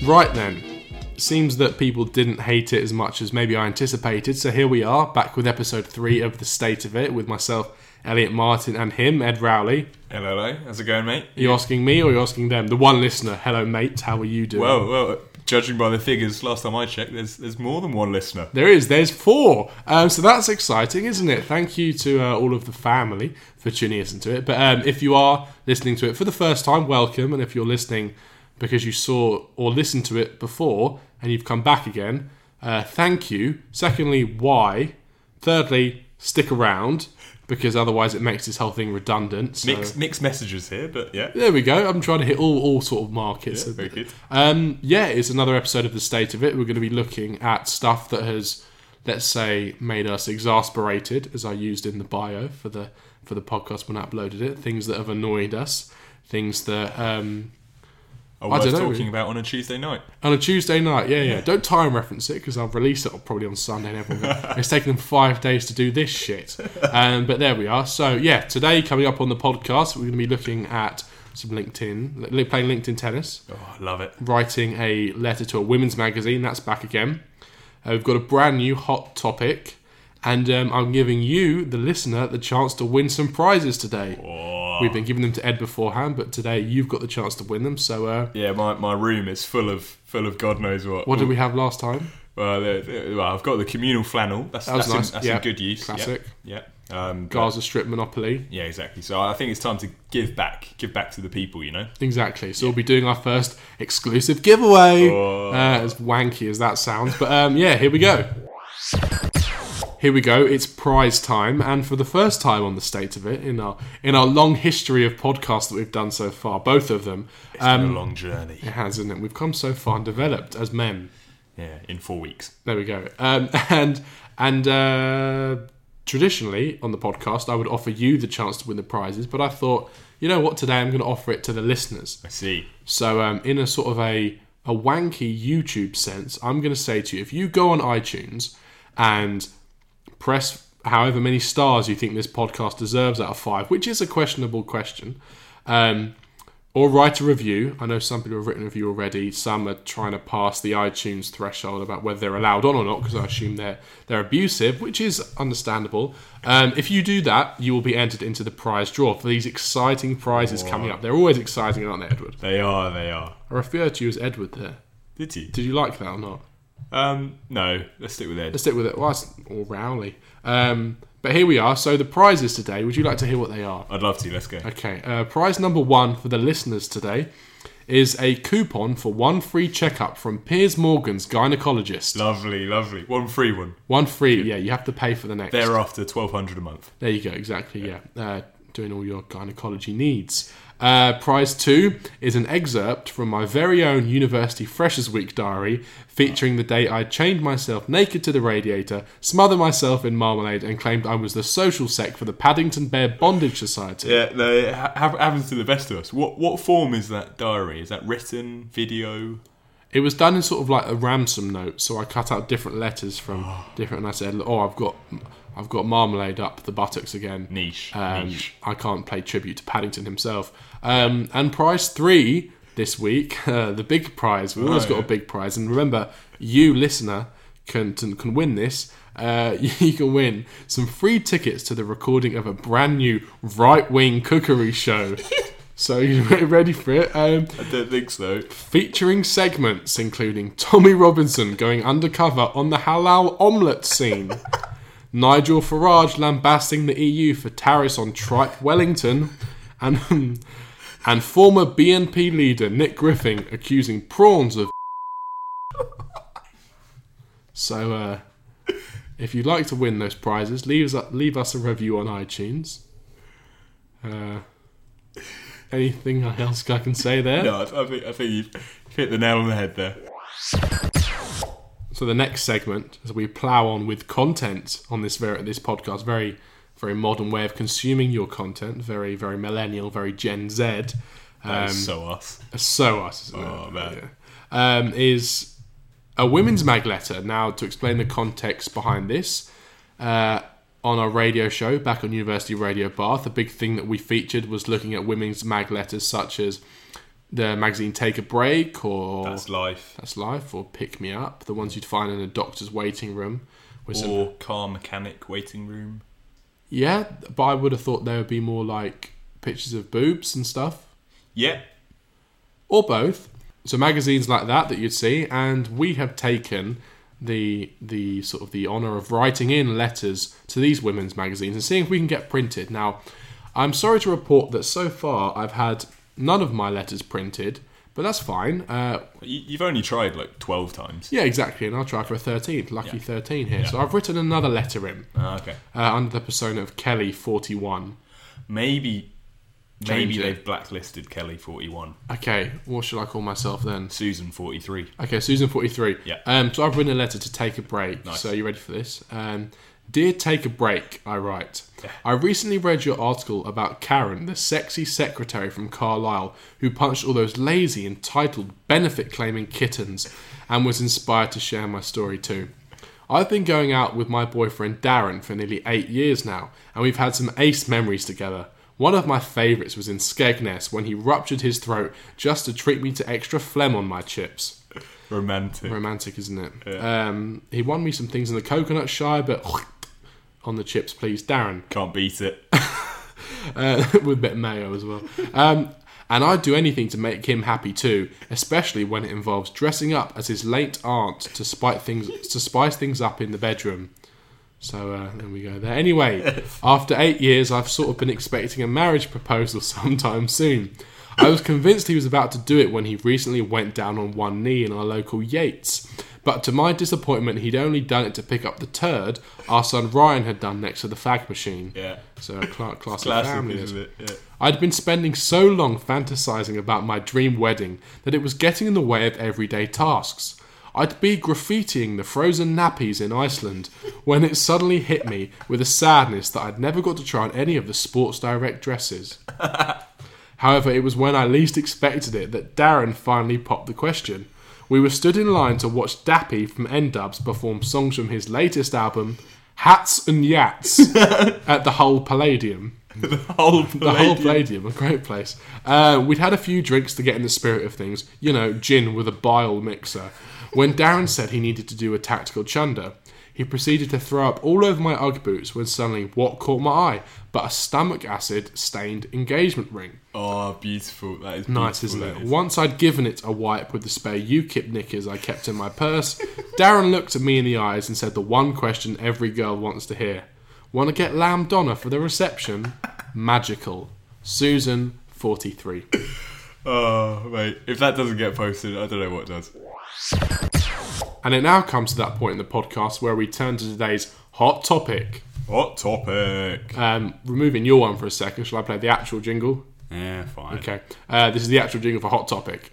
Right then, seems that people didn't hate it as much as maybe I anticipated, so here we are, back with episode 3 of The State of It, with myself, Elliot Martin, and him, Ed Rowley. Hello, how's it going, mate? Are you asking me or are you asking them? The one listener, hello mate, how are you doing? Well, judging by the figures, last time I checked, there's more than one listener. There's 4. So that's exciting, isn't it? Thank you to all of the family for tuning us into it. But if you are listening to it for the first time, welcome. And if you're listening because you saw or listened to it before and you've come back again, thank you. Secondly, why? Thirdly, stick around, because otherwise it makes this whole thing redundant. So. Mixed messages here, but yeah. There we go. I'm trying to hit all sort of markets. Yeah, very good. It's another episode of The State of It. We're going to be looking at stuff that has, let's say, made us exasperated, as I used in the bio for the podcast when I uploaded it. Things that have annoyed us. Things that... worth talking about on a Tuesday night. On a Tuesday night, yeah. Don't time reference it, because I'll release it probably on Sunday and everyone goes, it's taken them 5 days to do this shit. But there we are. So, yeah, today, coming up on the podcast, we're going to be looking at some LinkedIn, playing LinkedIn tennis. Oh, I love it. Writing a letter to a women's magazine, that's back again. We've got a brand new hot topic, and I'm giving you, the listener, the chance to win some prizes today. Oh. We've been giving them to Ed beforehand, but today you've got the chance to win them. So yeah, my room is full of God knows what. What did we have last time? Well, I've got the communal flannel. That's nice. That's in good use. Classic. Yeah. Gaza Strip Monopoly. Yeah, exactly. So I think it's time to give back to the people. You know. Exactly. So we'll be doing our first exclusive giveaway. As wanky as that sounds, but here we go. Here we go, it's prize time, and for the first time on The State of It, in our long history of podcasts that we've done so far, both of them. It's been a long journey. It has, isn't it? We've come so far and developed as men. Yeah, in 4 weeks. There we go. Traditionally, on the podcast, I would offer you the chance to win the prizes, but I thought, you know what, today I'm going to offer it to the listeners. I see. So in a sort of a wanky YouTube sense, I'm going to say to you, if you go on iTunes and... press however many stars you think this podcast deserves out of 5, which is a questionable question, or write a review. I know some people have written a review already. Some are trying to pass the iTunes threshold about whether they're allowed on or not, because I assume they're abusive, which is understandable. If you do that, you will be entered into the prize draw for these exciting prizes coming up. They're always exciting, aren't they, Edward? They are. I refer to you as Edward there. Did you? Did you like that or not? No, let's stick with Ed. Well, or Rowley. But here we are. So the prizes today, would you like to hear what they are? I'd love to. Let's go. Okay. Prize number 1 for the listeners today is a coupon for 1 free checkup from Piers Morgan's gynaecologist. Lovely. 1 free one. 1 free, yeah. You have to pay for the next. Thereafter, $1,200 a month. There you go. Exactly, yeah. Doing all your gynecology needs. Prize 2 is an excerpt from my very own University Freshers Week diary featuring the day I chained myself naked to the radiator, smothered myself in marmalade and claimed I was the social sec for the Paddington Bear Bondage Society. Yeah, no, it happens to the best of us. What form is that diary? Is that written, video? It was done in sort of like a ransom note, so I cut out different letters from different, and I said, I've got marmalade up the buttocks again. Niche. I can't pay tribute to Paddington himself. And prize 3 this week, the big prize. We've always got a big prize. And remember, you, listener, can win this. You can win some free tickets to the recording of a brand new right-wing cookery show. So you ready for it? I don't think so. Featuring segments including Tommy Robinson going undercover on the halal omelette scene. Nigel Farage lambasting the EU for tariffs on tripe Wellington, and former BNP leader Nick Griffin accusing prawns of. So, if you'd like to win those prizes, leave us a review on iTunes. Anything else I can say there? No, I think you've hit the nail on the head there. So the next segment, as we plough on with content on this podcast, very, very modern way of consuming your content, very, very millennial, very Gen Z. That is so us. So us, isn't it? Man. Yeah. Is a women's mag letter. Now, to explain the context behind this, on our radio show back on University Radio Bath, a big thing that we featured was looking at women's mag letters such as the magazine Take a Break, or That's Life. That's Life, or Pick Me Up, the ones you'd find in a doctor's waiting room. Or car mechanic waiting room. Yeah, but I would have thought there would be more like pictures of boobs and stuff. Yeah. Or both. So magazines like that you'd see, and we have taken the sort of the honour of writing in letters to these women's magazines and seeing if we can get printed. Now, I'm sorry to report that so far I've had none of my letters printed, but that's fine. You've only tried like 12 times. Yeah, exactly, and I'll try for a 13th. Lucky 13 here. Yeah. So I've written another letter in. Okay. Under the persona of Kelly41. Maybe Change it. they've blacklisted Kelly 41. Okay, what should I call myself then? Susan 43. Okay, Susan 43. Yeah. So I've written a letter to Take a Break. Nice. So you ready for this? Dear Take a Break, I write. Yeah. I recently read your article about Karen, the sexy secretary from Carlisle, who punched all those lazy, entitled, benefit-claiming kittens, and was inspired to share my story too. I've been going out with my boyfriend Darren for nearly 8 years now, and we've had some ace memories together. One of my favourites was in Skegness when he ruptured his throat just to treat me to extra phlegm on my chips. Romantic. Isn't it? Yeah. He won me some things in the coconut shy, but on the chips, please, Darren. Can't beat it. With a bit of mayo as well. And I'd do anything to make him happy too, especially when it involves dressing up as his late aunt to spice things up in the bedroom. So there we go there. Anyway, after 8 years, I've sort of been expecting a marriage proposal sometime soon. I was convinced he was about to do it when he recently went down on one knee in our local Yates. But to my disappointment, he'd only done it to pick up the turd our son Ryan had done next to the fag machine. Yeah. So a classic Classic, family. isn't it? Yeah. I'd been spending so long fantasising about my dream wedding that it was getting in the way of everyday tasks. I'd be graffitiing the frozen nappies in Iceland when it suddenly hit me with a sadness that I'd never got to try on any of the Sports Direct dresses. However, it was when I least expected it that Darren finally popped the question. We were stood in line to watch Dappy from N-Dubs perform songs from his latest album, Hats and Yats, at the Hull Palladium. The whole Palladium, a great place. We'd had a few drinks to get in the spirit of things, gin with a bile mixer. When Darren said he needed to do a tactical chunder, he proceeded to throw up all over my Ugg boots when suddenly what caught my eye but a stomach acid stained engagement ring. Oh, beautiful. That is beautiful. Nice, isn't it? Once I'd given it a wipe with the spare UKIP knickers I kept in my purse, Darren looked at me in the eyes and said the one question every girl wants to hear. Want to get lamb Donna for the reception? Magical. Susan, 43. Oh, mate. If that doesn't get posted, I don't know what does. And it now comes to that point in the podcast where we turn to today's hot topic. Hot topic. Removing your one for a second, shall I play the actual jingle? Yeah, fine. Okay. This is the actual jingle for Hot Topic.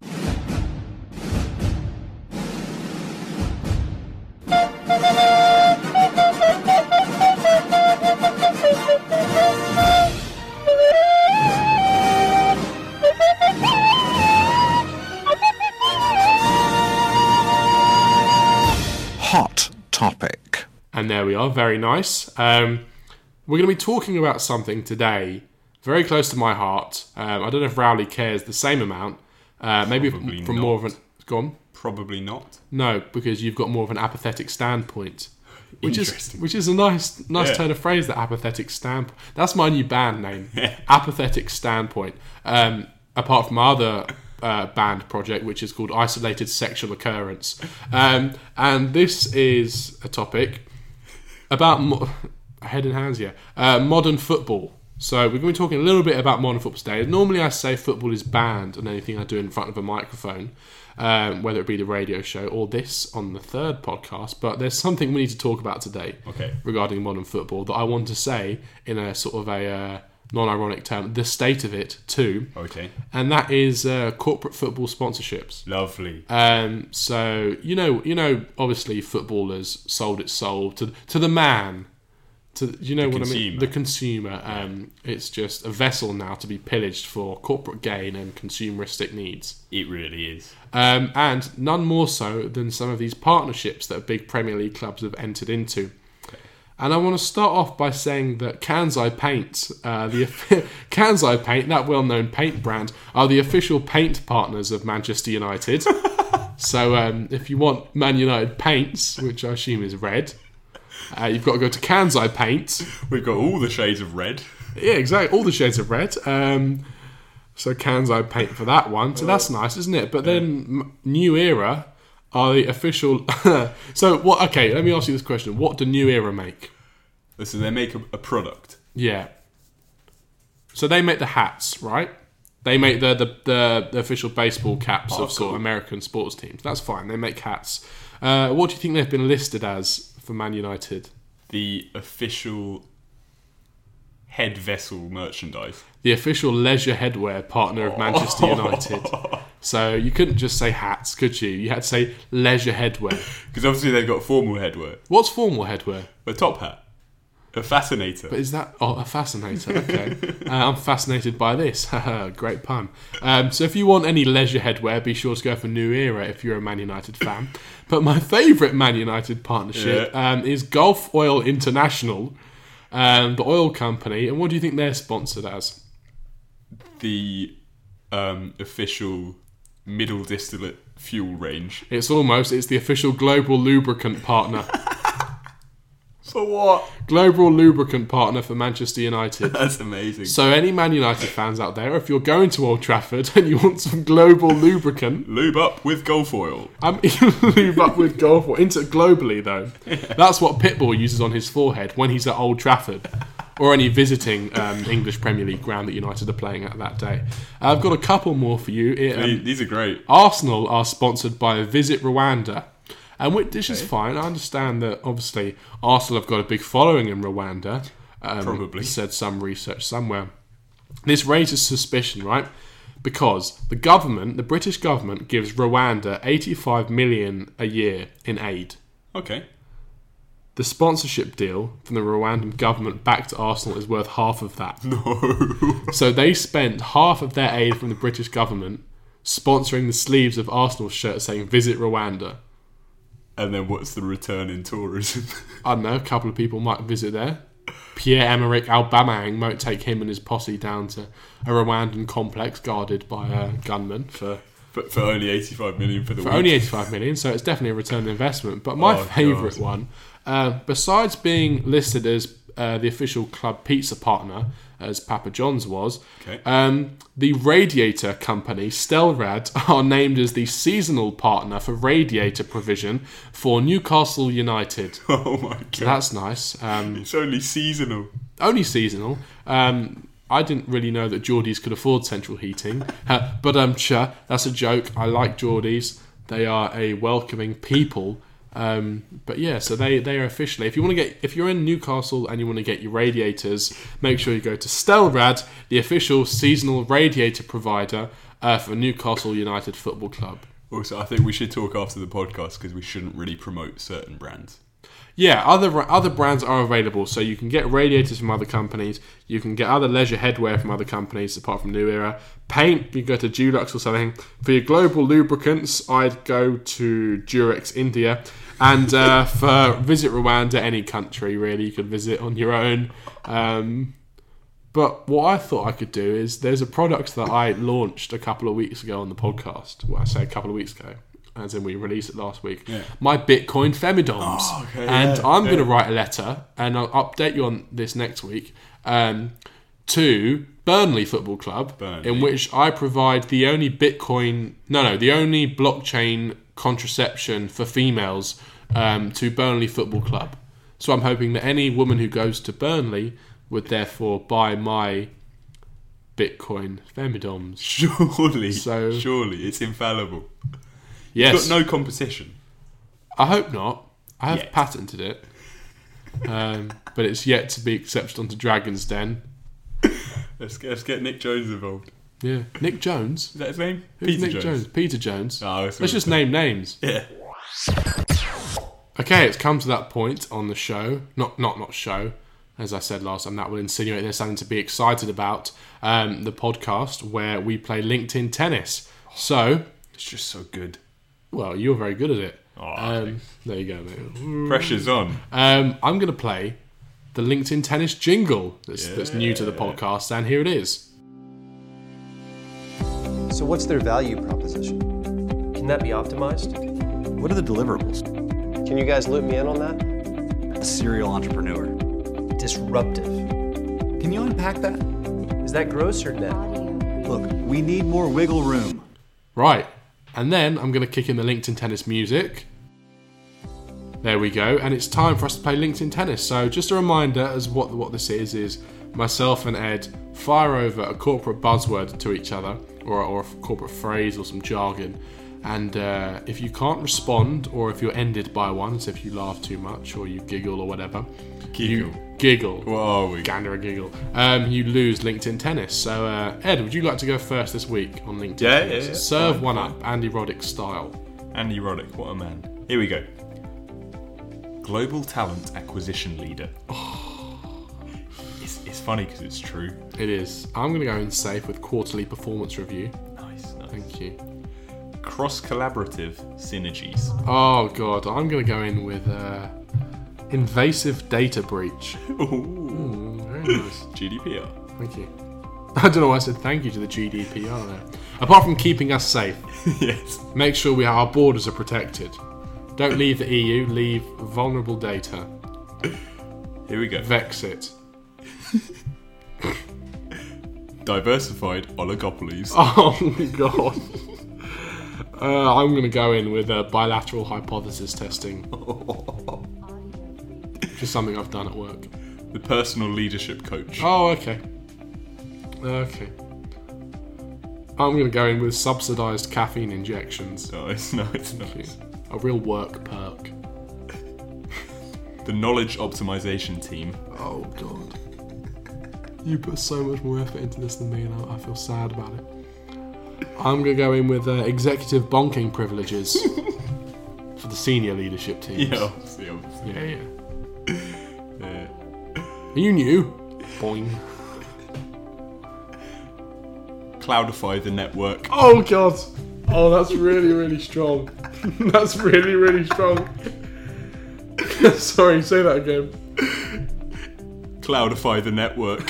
Hot topic. And there we are, very nice. We're going to be talking about something today very close to my heart. I don't know if Rowley cares the same amount. Maybe Probably from not. more of an... Go on. Probably not. No, because you've got more of an apathetic standpoint. Which Interesting. is a nice Yeah. turn of phrase, the apathetic standpoint. That's my new band name. Yeah. Apathetic Standpoint. Apart from my other band project, which is called Isolated Sexual Occurrence. And this is a topic about... head and hands here. Modern football. So we're going to be talking a little bit about modern football today. Normally I say football is banned on anything I do in front of a microphone, whether it be the radio show or this on the third podcast, but there's something we need to talk about today regarding modern football that I want to say in a sort of a non-ironic term, the state of it too. Okay. And that is corporate football sponsorships. Lovely. So, obviously footballers sold its soul to the man. What I mean? The consumer. It's just a vessel now to be pillaged for corporate gain and consumeristic needs. It really is. And none more so than some of these partnerships that big Premier League clubs have entered into. And I want to start off by saying that Kansai Paint, Kansai Paint, that well-known paint brand, are the official paint partners of Manchester United. So if you want Man United paints, which I assume is red, you've got to go to Kansai Paint. We've got all the shades of red. Yeah, exactly. All the shades of red. So Kansai Paint for that one. So that's nice, isn't it? But then New Era are the official... So, what? Okay, let me ask you this question. What do New Era make? So they make a product. Yeah. So they make the hats, right? They make the official baseball caps of sort of American sports teams. That's fine. They make hats. What do you think they've been listed as for Man United? The official head vessel merchandise. The official leisure headwear partner of Manchester United. So you couldn't just say hats, could you? You had to say leisure headwear. Because obviously they've got formal headwear. What's formal headwear? A top hat. A fascinator. But is that... Oh, a fascinator. Okay. I'm fascinated by this. Great pun. So if you want any leisure headwear, be sure to go for New Era if you're a Man United fan. But my favourite Man United partnership is Gulf Oil International, the oil company. And what do you think they're sponsored as? The official middle distillate fuel range. It's the official global lubricant partner. For what? Global lubricant partner for Manchester United. That's amazing. So any Man United fans out there, if you're going to Old Trafford and you want some global lubricant... Lube up with Gulf Oil. Lube up with Gulf Oil. Globally, though. That's what Pitbull uses on his forehead when he's at Old Trafford. Or any visiting English Premier League ground that United are playing at that day. I've got a couple more for you. These are great. Arsenal are sponsored by Visit Rwanda. And which is fine. I understand that, obviously, Arsenal have got a big following in Rwanda. Probably. Said some research somewhere. This raises suspicion, right? Because the British government gives Rwanda 85 million a year in aid. Okay. The sponsorship deal from the Rwandan government back to Arsenal is worth half of that. No. So they spent half of their aid from the British government sponsoring the sleeves of Arsenal shirts saying Visit Rwanda. And then what's the return in tourism? I don't know, a couple of people might visit there. Pierre-Emerick Aubameyang might take him and his posse down to a Rwandan complex guarded by gunmen for only 85 million for the week. Only 85 million, so it's definitely a return on investment. But my favourite one, besides being listed as the official club pizza partner, as Papa John's was, the radiator company, Stelrad, are named as the seasonal partner for radiator provision for Newcastle United. Oh my god. So that's nice. It's only seasonal. Only seasonal. I didn't really know that Geordies could afford central heating. But that's a joke. I like Geordies. They are a welcoming people. But yeah, so they are officially. If you're in Newcastle and you want to get your radiators, make sure you go to Stelrad, the official seasonal radiator provider for Newcastle United Football Club. Also, I think we should talk after the podcast because we shouldn't really promote certain brands. Yeah, other brands are available, so you can get radiators from other companies, you can get other leisure headwear from other companies apart from New Era. Paint, you go to Dulux or something. For your global lubricants, I'd go to Durex India. And for Visit Rwanda, any country really, you could visit on your own. But what I thought I could do is, there's a product that I launched a couple of weeks ago on the podcast. Well, I say a couple of weeks ago, as in we released it last week. Yeah. My Bitcoin Femidoms. Oh, okay, and I'm going to write a letter, and I'll update you on this next week, to Burnley Football Club, in which I provide the only the only blockchain contraception for females to Burnley Football Club. So I'm hoping that any woman who goes to Burnley would therefore buy my Bitcoin Femidoms. Surely it's infallible. Yes. It's got no competition. I hope not. I have patented it. But it's yet to be accepted onto Dragon's Den. Let's get Nick Jones involved. Yeah. Nick Jones? Is that his name? Who's Nick Jones? Peter Jones. Oh, let's just name names. Yeah. Okay, it's come to that point on the show. Not show. As I said last time, that will insinuate there's something to be excited about. The podcast where we play LinkedIn tennis. So... It's just so good. Well, you're very good at it. Oh, there you go, mate. Pressure's on. I'm going to play the LinkedIn Tennis jingle that's new to the podcast, and here it is. So what's their value proposition? Can that be optimized? What are the deliverables? Can you guys loop me in on that? A serial entrepreneur. Disruptive. Can you unpack that? Is that gross or net? Look, we need more wiggle room. Right, and then I'm going to kick in the LinkedIn Tennis music. There we go, and it's time for us to play LinkedIn Tennis. So just a reminder as what this is myself and Ed fire over a corporate buzzword to each other, or a corporate phrase or some jargon. And if you can't respond, or if you're ended by one, so if you laugh too much or you giggle or whatever, Giggle. Giggle. What are we? Gander a giggle. You lose LinkedIn Tennis. So Ed, would you like to go first this week on LinkedIn Tennis? Yeah. Serve Fine, one fine. up, Andy Roddick style. Andy Roddick, what a man. Here we go. Global Talent Acquisition Leader. It's funny because it's true. It is. I'm going to go in safe with quarterly performance review. Nice. Thank you. Cross-collaborative synergies. Oh god, I'm going to go in with invasive data breach. Ooh. Very nice. GDPR. Thank you. I don't know why I said thank you to the GDPR there. Apart from keeping us safe, Yes. make sure our borders are protected. Don't leave the EU, leave vulnerable data. Here we go. Vexit. Diversified oligopolies. Oh my god. I'm going to go in with bilateral hypothesis testing. Which is something I've done at work. The personal leadership coach. Oh, okay. Okay. I'm going to go in with subsidised caffeine injections. Nice. A real work perk. The knowledge optimization team. Oh, God. You put so much more effort into this than me, and I feel sad about it. I'm going to go in with executive bonking privileges for the senior leadership teams. Yeah, obviously. Yeah. You knew. Boing. Cloudify the network. Oh, God. Oh, that's really, really strong. That's really, really strong. Sorry, say that again. Cloudify the network.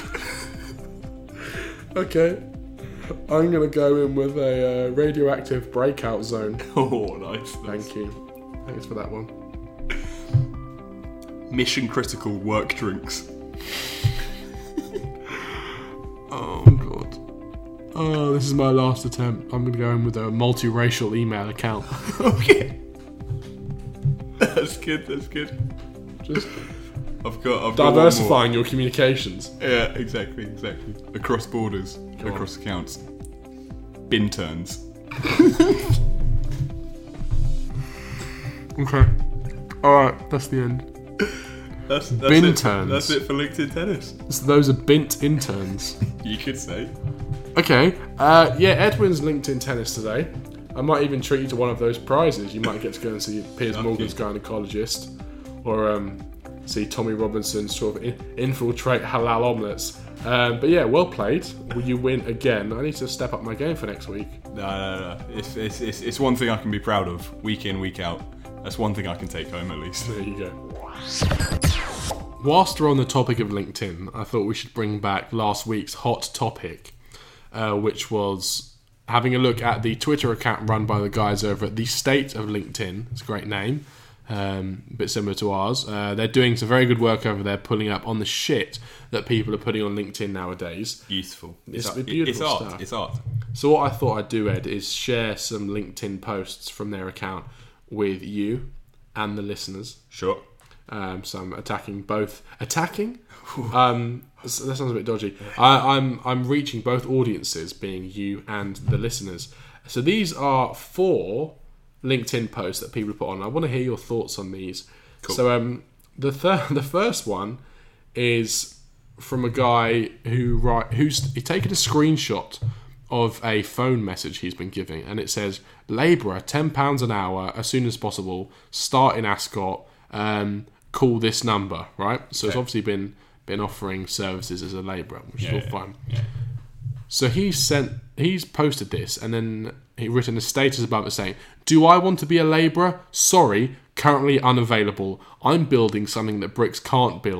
Okay. I'm going to go in with a radioactive breakout zone. Oh, nice. Thank you. Thanks for that one. Mission critical work drinks. Oh, God. Oh, this is my last attempt. I'm going to go in with a multiracial email account. Okay. That's good. Just I've got diversifying your communications. one more. Yeah, exactly. Across borders, Go on. across accounts. Bin turns. Okay. Alright, that's the end. That's Bin it. turns. That's it for LinkedIn Tennis. So those are bint interns. You could say. Okay. Edwin's LinkedIn Tennis today. I might even treat you to one of those prizes. You might get to go and see Piers Lucky. Morgan's gynecologist, or see Tommy Robinson sort of infiltrate halal omelettes. But yeah, well played. Will you win again? I need to step up my game for next week. No. It's one thing I can be proud of, week in, week out. That's one thing I can take home at least. There you go. Whilst we're on the topic of LinkedIn, I thought we should bring back last week's hot topic, which was having a look at the Twitter account run by the guys over at The State of LinkedIn. It's a great name, a bit similar to ours. They're doing some very good work over there, pulling up on the shit that people are putting on LinkedIn nowadays. Beautiful. It's beautiful art. stuff. It's art. So what I thought I'd do, Ed, is share some LinkedIn posts from their account with you and the listeners. Sure. So I'm attacking both. Attacking? That sounds a bit dodgy. I'm reaching both audiences, being you and the listeners. So these are 4 LinkedIn posts that people put on. I want to hear your thoughts on these. Cool. So the first one is from a guy who's taken a screenshot of a phone message he's been giving, and it says labourer £10 an hour as soon as possible, start in Ascot, call this number, right? So it's obviously been offering services as a labourer, which is all fine. Yeah. So he's posted this, and then he written a status above it saying, "Do I want to be a labourer? Sorry, currently unavailable. I'm building something that bricks can't build.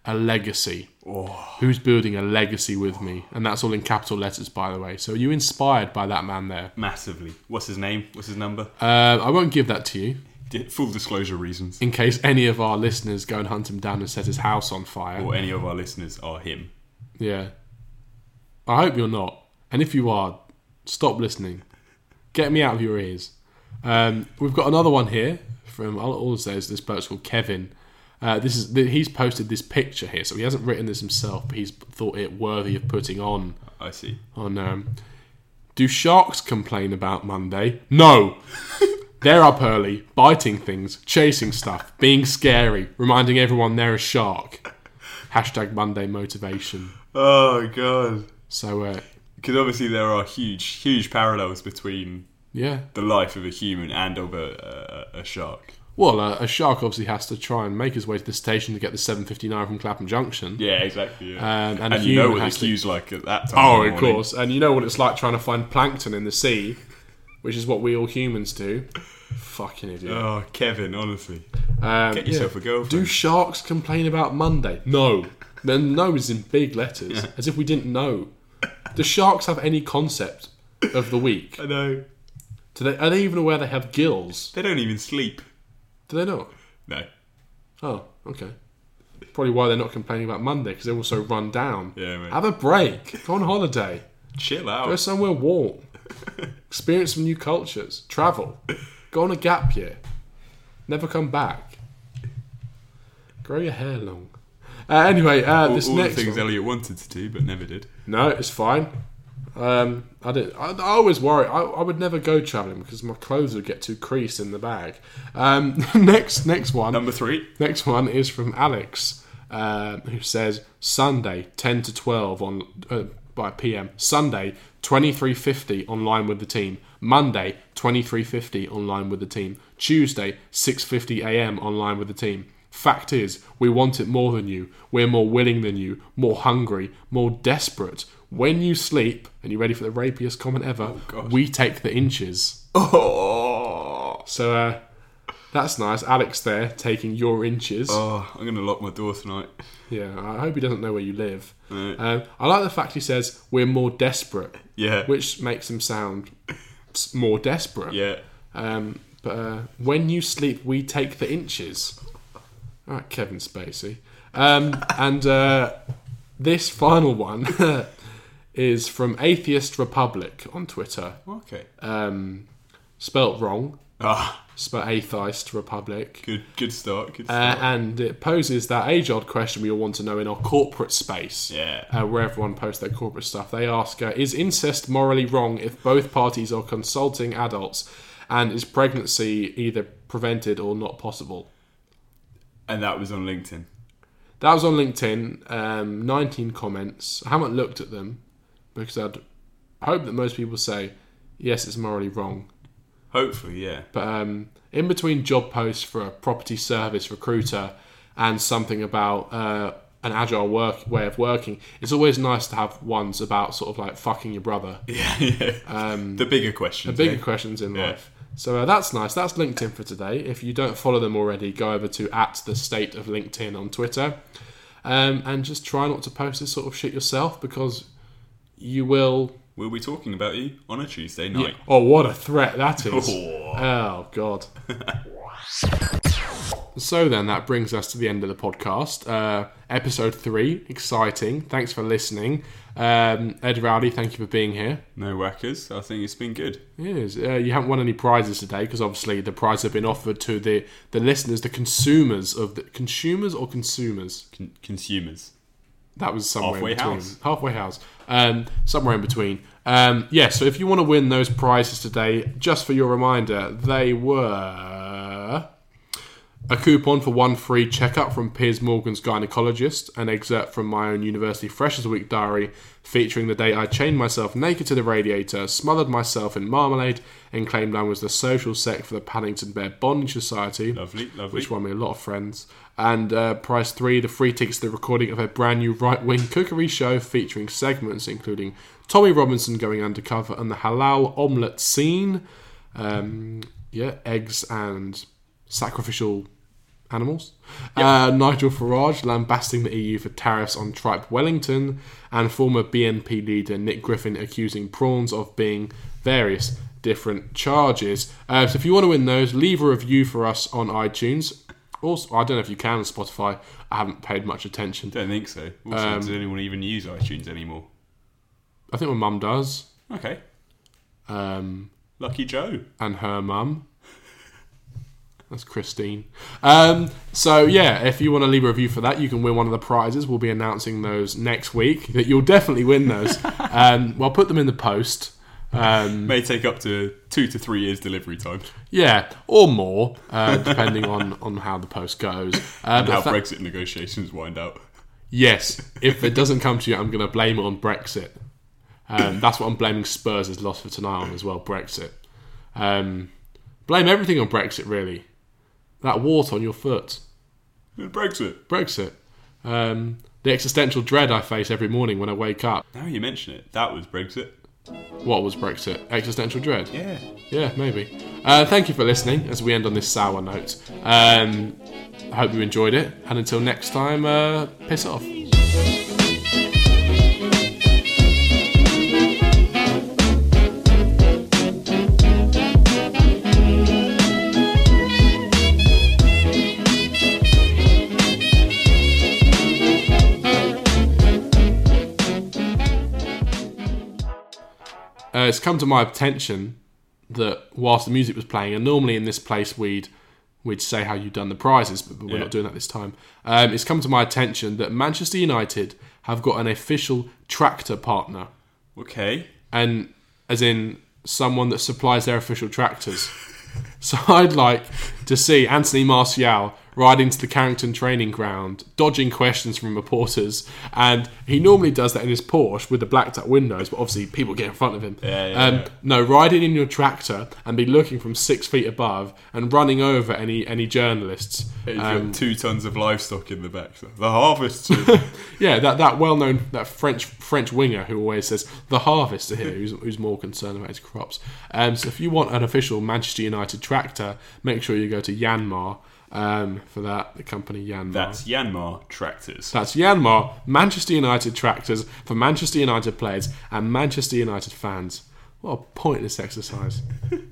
a legacy. Who's building a legacy with me? And that's all in capital letters, by the way. So are you inspired by that man there? Massively. What's his name? What's his number? I won't give that to you, Full disclosure reasons. in case any of our listeners go and hunt him down and set his house on fire. Or any of our listeners are him. Yeah. I hope you're not. And if you are, stop listening. Get me out of your ears. We've got another one here from, all it says, this bloke's called Kevin. He's posted this picture here, so he hasn't written this himself, but he's thought it worthy of putting on. I see. Do sharks complain about Monday? No! They're up early, biting things, chasing stuff, being scary, reminding everyone they're a shark. Hashtag Monday motivation. Oh, God. So, Because obviously there are huge parallels between yeah. the life of a human and of a shark. Well, a shark obviously has to try and make his way to the station to get the 7:59 from Clapham Junction. Yeah, exactly. Yeah. And a you know human what has the to- queue's like at that time. Oh, in the of morning. course. And you know what it's like trying to find plankton in the sea, which is what we all humans do. Fucking idiot. Oh, Kevin, honestly. Get yourself a girlfriend. Do sharks complain about Monday? No. Then no is in big letters, as if we didn't know. Do sharks have any concept of the week? I know. Are they even aware they have gills? They don't even sleep. Do they not? No. Oh, okay. Probably why they're not complaining about Monday, because they're also run down. Yeah, mate. Have a break. Go on holiday. Chill Go out. somewhere warm. Experience some new cultures. Travel. Go on a gap year. Never come back. Grow your hair long. Anyway, this all next the things one. Elliot wanted to do but never did. No, it's fine. I always worry. I would never go travelling because my clothes would get too creased in the bag. Next one. Number 3. Next one is from Alex, who says Sunday 10 to 12 on by PM. Sunday 23:50 online with the team. Monday 23:50 online with the team. Tuesday 6:50 AM online with the team. Fact is, we want it more than you. We're more willing than you, more hungry, more desperate. When you sleep, and you're ready for the rapiest comment ever, we take the inches. Oh, So that's nice. Alex there taking your inches. I'm going to lock my door tonight. Yeah, I hope he doesn't know where you live. Right. I like the fact he says we're more desperate, Yeah. which makes him sound more desperate. Yeah. But when you sleep, we take the inches. All right, Kevin Spacey. And this final one is from Atheist Republic on Twitter. Okay. Spelt wrong. Ah, Spelt Atheist Republic. good start. Good start. And it poses that age-old question we all want to know in our corporate space, Yeah. where everyone posts their corporate stuff. They ask, is incest morally wrong if both parties are consulting adults, and is pregnancy either prevented or not possible? And that was on LinkedIn. That was on LinkedIn, 19 comments. I haven't looked at them, because I'd hope that most people say, yes, it's morally wrong. Hopefully, yeah. But in between job posts for a property service recruiter and something about an agile way of working, it's always nice to have ones about sort of like fucking your brother. Yeah. The bigger questions. The bigger questions in life. So that's nice. That's LinkedIn for today. If you don't follow them already, go over to @thestate of LinkedIn on Twitter, and just try not to post this sort of shit yourself, because you will. We'll be talking about you on a Tuesday night. Oh, what a threat that is! Oh. Oh God. So then, that brings us to the end of the podcast. Episode 3, exciting. Thanks for listening. Ed Rowley, thank you for being here. No whackers. I think it's been good. It is. You haven't won any prizes today, because obviously the prizes have been offered to the listeners, the consumers of the consumers or consumers. Consumers. That was somewhere Halfway in between. house. Halfway house. Somewhere in between. So if you want to win those prizes today, just for your reminder, they were a coupon for 1 free checkup from Piers Morgan's gynecologist, an excerpt from my own University Freshers Week diary featuring the day I chained myself naked to the radiator, smothered myself in marmalade, and claimed I was the social sec for the Paddington Bear Bondage Society. Lovely. Which won me a lot of friends. And prize 3, the free tickets to the recording of a brand new right-wing cookery show featuring segments including Tommy Robinson going undercover and the halal omelette scene. Eggs and sacrificial animals. Nigel Farage lambasting the EU for tariffs on tripe Wellington, and former BNP leader Nick Griffin accusing prawns of being various different charges. So if you want to win those, leave a review for us on iTunes. Also, I don't know if you can on Spotify. I haven't paid much attention. Don't think so. Also, does anyone even use iTunes anymore? I think my mum does. Okay. Lucky Joe. And her mum. That's Christine. So yeah, if you want to leave a review for that, you can win one of the prizes. We'll be announcing those next week. That you'll definitely win those. I'll put them in the post. May take up to 2 to 3 years delivery time. Yeah, or more, depending on how the post goes. And how Brexit negotiations wind out. Yes, if it doesn't come to you, I'm going to blame it on Brexit. That's what I'm blaming Spurs' loss for tonight on as well, Brexit. Blame everything on Brexit, really. That wart on your foot. Brexit. The existential dread I face every morning when I wake up. Now you mention it, that was Brexit. What was Brexit? Existential dread? Yeah. Yeah, maybe. Thank you for listening as we end on this sour note. I hope you enjoyed it. And until next time, piss off. It's come to my attention that whilst the music was playing, and normally in this place we'd say how you've done the prizes, but we're not doing that this time. It's come to my attention that Manchester United have got an official tractor partner. Okay. And as in someone that supplies their official tractors. So I'd like to see Anthony Martial ride into the Carrington training ground, dodging questions from reporters, and he normally does that in his Porsche with the blacked out windows, but obviously people get in front of him. No, riding in your tractor and be looking from 6 feet above and running over any journalists. You've got 2 tons of livestock in the back. So the harvest. Yeah, that well-known that French winger who always says the harvester here, who's more concerned about his crops. So if you want an official Manchester United tractor, make sure you go to Yanmar. For that, the company Yanmar. That's Yanmar Tractors. That's Yanmar, Manchester United tractors for Manchester United players and Manchester United fans. What a pointless exercise.